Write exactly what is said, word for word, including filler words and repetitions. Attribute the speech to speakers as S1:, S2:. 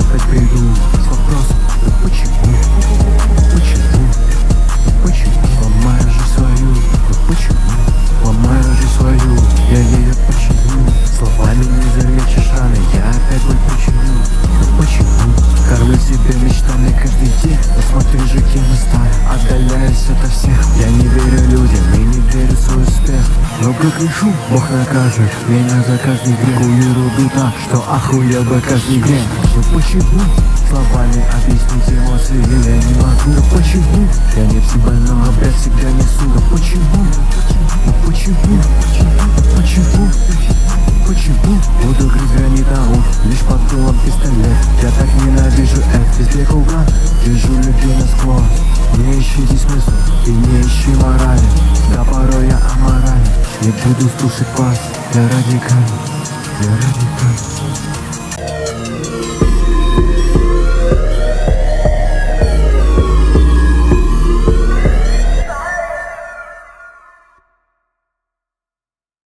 S1: опять приду с вопросом: да почему? Почему? Почему? Ломаю жизнь свою, да почему? Ломаю жизнь свою, я ее починю. Словами не залечишь раны, я опять боль починю. Да почему? Кормлю себя мечтами каждый день, но смотри же, кем мы стали. Отдаляюсь ото всех, я не верю людям и не верю в свой успех. Но как решу, Бог накажет меня за каждый грех. Уеруду так, что охуел бы каждый грех. Но почему? Словами объяснить эмоции я не могу. Да почему? Я не психбольного, блядь, всегда несу. Да почему? Да почему? Да почему? Почему? Буду грызть гранит ауф, лишь под дулом пистолет. Я так ненавижу F, везде круга, вижу людей насквозь. Не ищи здесь смысл и не ищи морали. Да порой я аморален, не буду слушать вас. Я радикален, я радикален.